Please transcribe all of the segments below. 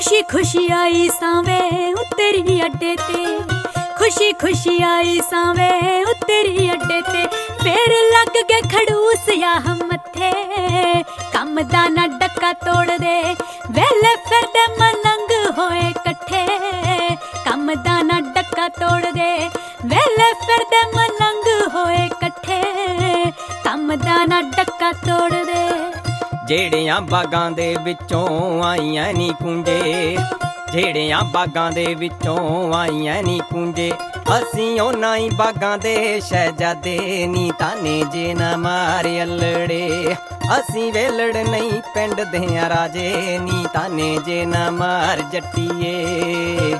खुशी खुशी आई सावे उतरी अड्डे ते, खुशी खुशी आई सावे उतरी अड्डे ते, फिर लग गए खड़ूस या हम मथे, कम दा ना डक्का तोड़ दे, वेले फिर दे मलंग होए कट्ठे, कम दा ना डक्का तोड़ दे, वेले फिर दे मलंग होए कट्ठे, कम दा ना डक्का तोड़ दे। ਜਿਹੜਿਆਂ ਬਾਗਾਂ ਦੇ ਵਿੱਚੋਂ ਆਈਆਂ ਨੀ ਕੁੰਜੇ, ਜਿਹੜਿਆਂ ਬਾਗਾਂ ਦੇ ਵਿੱਚੋਂ ਆਈਆਂ ਨੀ ਕੁੰਜੇ, ਅਸੀਂ ਉਹਨਾਂ ਹੀ ਬਾਗਾਂ ਦੇ ਸ਼ਹਿਜ਼ਾਦੇ ਨੀ, ਤਾਨੇ ਜੇ ਨਾ ਮਾਰੇ ਅਲੜੇ, ਅਸੀਂ ਵੇਲੜ ਨਹੀਂ ਪਿੰਡ ਦੇ ਰਾਜੇ ਨੀ, ਤਾਨੇ ਜੇ ਨਾ ਮਾਰ ਜੱਟੀਏ।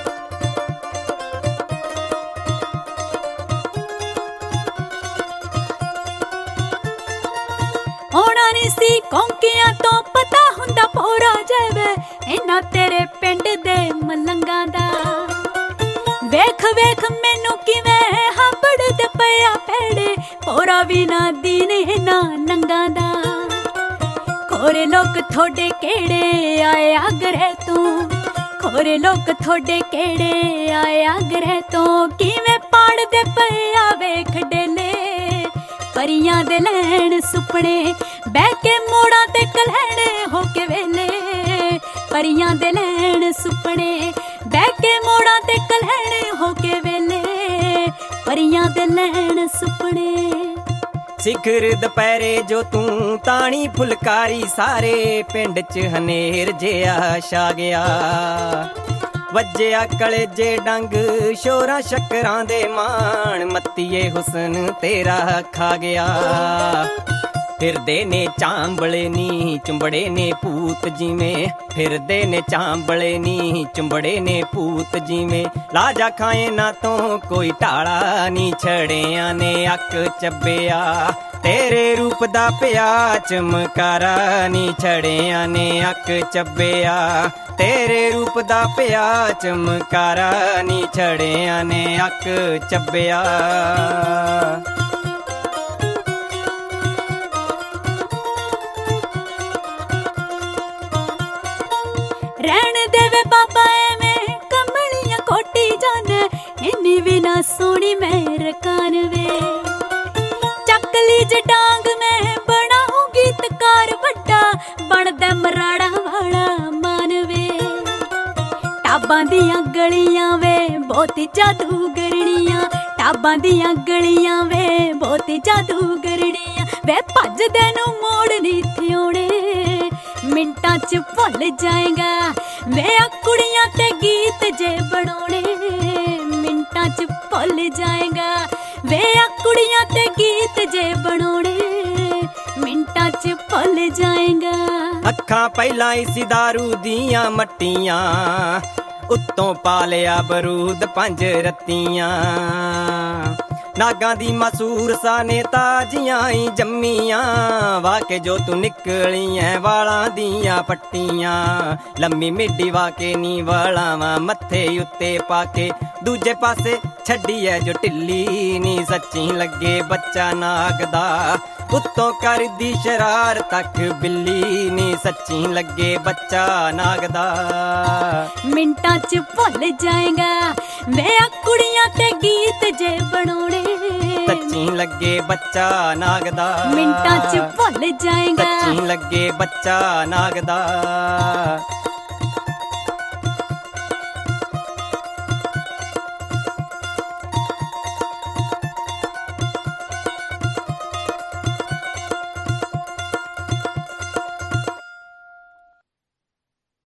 ਹੋਣਾ ਨੀ ਸੀ ਕੌਂਕਿਆਂ ਤੋਂ ਪਤਾ ਹੁੰਦਾ ਭੋਰਾ ਜਵੇ ਇਹਨਾਂ ਤੇਰੇ ਪਿੰਡ ਦੇ ਮਲੰਗਾਂ ਦਾ, ਵੇਖ ਵੇਖ ਮੈਨੂੰ ਕਿਵੇਂ ਹੰਬੜਦੇ ਪਿਆ ਪੈੜੇ, ਭੋਰਾ ਵੀ ਨਾ ਦੀਨੇ ਨਾ ਨੰਗਾ ਦਾ। ਖੋਰੇ ਲੋਕ ਥੋੜੇ ਕਿਹੜੇ ਆਏ ਆਗਰੇ ਤੋਂ, ਖੋਰੇ ਲੋਕ ਥੋੜੇ ਕਿਹੜੇ ਆਏ ਆਗਰੇ ਤੋਂ, ਕਿਵੇਂ ਪਾੜਦੇ ਪਿਆ ਵੇਖ ਡੇਲੇ, ਪਰੀਆਂ ਦੇ ਲੈਣ ਸੁਪਨੇ ਬਹਿ ਕੇ ਮੋੜਾਂ ਤੇ ਕਲਹਿਣੇ ਹੋ ਕੇ ਵੇਲੇ, ਪਰੀਆਂ ਦੇ ਲੈਣ ਸੁਪਨੇ ਬਹਿ ਕੇ ਮੋੜਾਂ ਤੇ ਕਲਹਿਣੇ ਹੋ ਕੇ ਵੇਲੇ, ਪਰੀਆਂ ਦੇ ਲੈਣ ਸੁਪਨੇ। ਸਿਖਰ ਦੁਪਹਿਰੇ ਜੋ ਤੂੰ ਤਾਣੀ ਫੁਲਕਾਰੀ, ਸਾਰੇ ਪਿੰਡ 'ਚ ਹਨੇਰ ਜਿਹਾ ਛਾ ਗਿਆ, ਵੱਜਿਆ ਕਲੇਜੇ ਡੰਗ ਸ਼ੋਰਾਂ ਸ਼ੱਕਰਾਂ ਦੇ ਮਾਣ, ਮੱਤੀਏ ਹੁਸਨ ਤੇਰਾ ਖਾ ਗਿਆ। ਫਿਰਦੇ ਨੇ ਚਾਂਬਲੇ ਨੀ ਚੁੰਬੜੇ ਨੇ ਭੂਤ ਜਿਵੇਂ, ਫਿਰਦੇ ਨੇ ਚਾਂਬਲੇ ਨੀ ਚੁੰਬੜੇ ਨੇ ਭੂਤ ਜਿਵੇਂ, ਲਾਜਾ ਖਾਏ ਨਾ ਤੋਂ ਕੋਈ ਢਾਲਾ ਨੀ, ਛੜਿਆਂ ਨੇ ਅੱਖ ਚੱਬਿਆ ਤੇਰੇ ਰੂਪ ਦਾ ਪਿਆ ਚਮਕਾਰਾ ਨੀ, ਛੜਿਆਂ ਨੇ ਅੱਖ ਚੱਬਿਆ ਤੇਰੇ ਰੂਪ ਦਾ ਪਿਆ ਚਮਕਾਰਾ ਨੀ, ਛੜਿਆਂ ਨੇ ਅੱਖ ਚੱਬਿਆ। ਰਹਿਣ ਦੇਵੇ ਬਾਬਾ ਐਵੇਂ ਕਮਲੀਆਂ ਕੋਟੀ ਜਾਨੇ, ਇੰਨੀ ਵੀ ਨਾ ਸੋਹਣੀ ਮੈਂ ਰਕਾਨ ਵੇ, ਚੱਕਲੀ ਜ ਡਾਂਗ ਮੈਂ ਬਣਾਉ ਗੀਤਕਾਰ ਵੱਡਾ, ਬਣਦਾ ਮਰਾੜਾ ਵਾਲਾ ਮਾਨਵੇ। ਟਾਬਾਂ ਦੀਆਂ ਗਲੀਆਂ ਵੇ ਬਹੁਤੀ ਜਾਦੂਗਰਣੀਆਂ, ਟਾਬਾਂ ਦੀਆਂ ਗਲੀਆਂ ਵੇ ਬਹੁਤੀ ਜਾਦੂਗਰਣੀਆਂ, ਵੇ ਭੱਜਦੇ ਨੂੰ ਮੋੜ ਨੀ ਥਿਉਣੇ, ਮਿੰਟਾਂ 'ਚ ਭੁੱਲ ਜਾਏਗਾ ਵੇ ਆ ਕੁੜੀਆਂ ਤੇ ਗੀਤ ਜੇ ਬਣਾਉਣੇ, ਮਿੰਟਾਂ 'ਚ ਭੁੱਲ ਜਾਏਗਾ ਵੇ ਆ ਕੁੜੀਆਂ ਤੇ ਗੀਤ ਜੇ ਬਣਾਉਣੇ, ਮਿੰਟਾਂ 'ਚ ਭੁੱਲ ਜਾਏਗਾ। ਅੱਖਾਂ ਪਹਿਲਾਂ ਹੀ ਸੀ ਦਾਰੂ ਦੀਆਂ ਮੱਟੀਆਂ, ਉੱਤੋਂ ਪਾ ਲਿਆ ਬਰੂਦ 5 ਰੱਤੀਆਂ, ਨਾਗਾਂ ਦੀ ਮਸੂਰ ਸਾਨੇ ਤਾਜੀਆਂ ਹੀ ਜੰਮੀਆਂ, ਵਾਕੇ ਜੋ ਤੂੰ ਨਿਕਲੀ ਐ ਵਾਲਾਂ ਦੀਆਂ ਪੱਟੀਆਂ, ਲੰਮੀ ਮਿੱਡੀ ਵਾਕੇ ਨੀ ਵਾਲਾਵਾਂ ਮੱਥੇ ਉੱਤੇ ਪਾ ਕੇ, ਦੂਜੇ ਪਾਸੇ ਛੱਡੀ ਐ ਜੋ ਢਿੱਲੀ ਨੀ, ਸੱਚੀ ਲੱਗੇ ਬੱਚਾ ਨਾਗ ਦਾ, ਉੱਤੋਂ ਕਰਦੀ ਸ਼ਰਾਰ ਤੱਕ ਬਿੱਲੀ ਨੀ, ਸੱਚੀ ਲੱਗੇ ਬੱਚਾ ਨਾਗ ਦਾ। ਮਿੰਟਾਂ 'ਚ ਭੁੱਲ ਜਾਏਗਾ ਵੇ ਆ ਕੁੜੀਆਂ ਤੇ ਗੀਤ ਜੇ ਬਣਾਉਣੇ, ਸੱਚੀ ਲੱਗੇ ਬੱਚਾ ਨਾਗ ਦਾ, ਮਿੰਟਾਂ 'ਚ ਭੁੱਲ ਜਾਏਗਾ, ਸੱਚੀ ਲੱਗੇ ਬੱਚਾ ਨਾਗ ਦਾ।